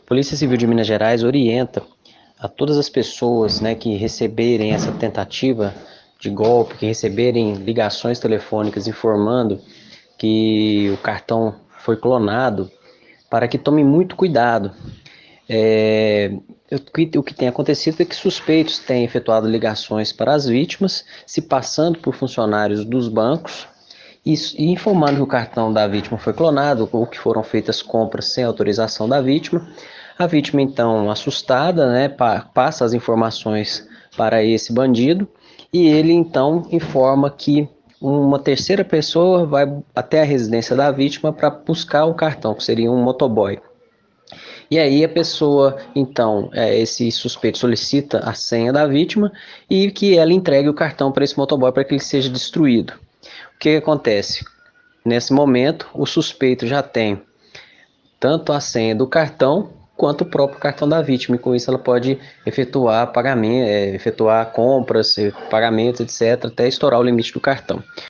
A Polícia Civil de Minas Gerais orienta a todas as pessoas, né, que receberem essa tentativa de golpe, que receberem ligações telefônicas informando que o cartão foi clonado, para que tomem muito cuidado. É, o que tem acontecido é que suspeitos têm efetuado ligações para as vítimas, se passando por funcionários dos bancos e informando que o cartão da vítima foi clonado ou que foram feitas compras sem autorização da vítima. A vítima, então, assustada, né, passa as informações para esse bandido e ele, então, informa que uma terceira pessoa vai até a residência da vítima para buscar o cartão, que seria um motoboy. E aí a pessoa, então, esse suspeito solicita a senha da vítima e que ela entregue o cartão para esse motoboy para que ele seja destruído. O que acontece? Nesse momento, o suspeito já tem tanto a senha do cartão quanto o próprio cartão da vítima, e com isso ela pode efetuar pagamento, efetuar compras, pagamentos, etc., até estourar o limite do cartão.